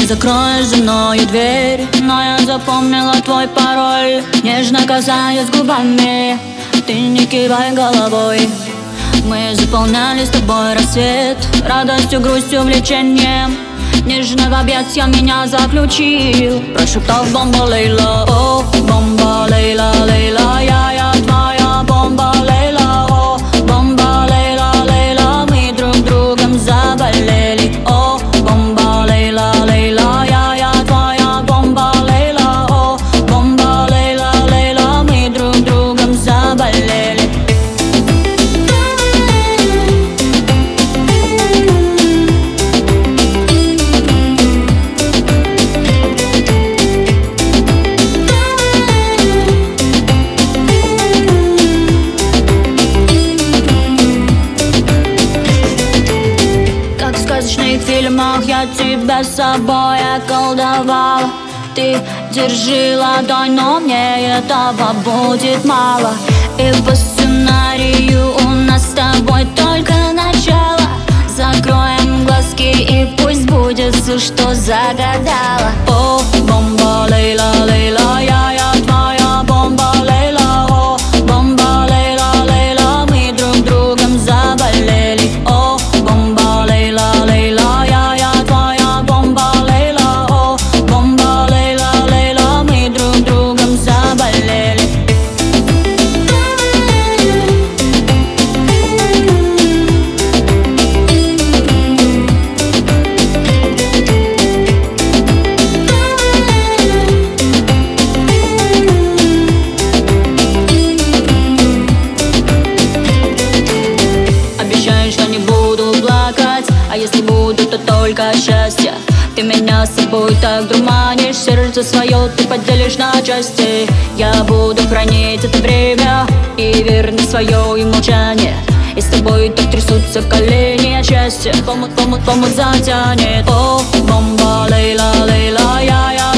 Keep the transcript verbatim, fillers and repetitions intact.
не закроешь за мною дверь, но я запомнила твой пароль. Нежно касаясь губами, ты не кивай головой. Мы заполняли с тобой рассвет радостью, грустью, влечением. Нежно в объятья меня заключил, прошептав бомба Лейла. О, бомба Лейла, Лейла, я, я твоя бомба Лейла. О, бомба Лейла, Лейла, мы друг другом заболели. О, бомба Лейла, Лейла, я, я твоя бомба Лейла. О, бомба Лейла, Лейла, мы друг другом заболели. В сказочных фильмах я тебя с собой околдовала. Ты держи ладонь, но мне этого будет мало. И по сценарию у нас с тобой только начало. Закроем глазки и пусть будет все, что загадала. О, бомба Лейла, Лейла, я, я твоя бомба Лейла. О, бомба Лейла, Лейла, мы друг другом заболели. О, бомба Лейла, Лейла, я, я твоя бомба Лейла. О, бомба Лейла, Лейла, мы друг другом заболели. Обещаю, что не буду плакать, а если буду, то только счастье. Ты меня с собой так дурманишь, сердце свое ты поделишь на части. Я буду хранить это время и верность свое и молчание. И с тобой так трясутся колени от счастья. Помут, помут, помут затянет. О, бомба Лейла, Лейла, я, я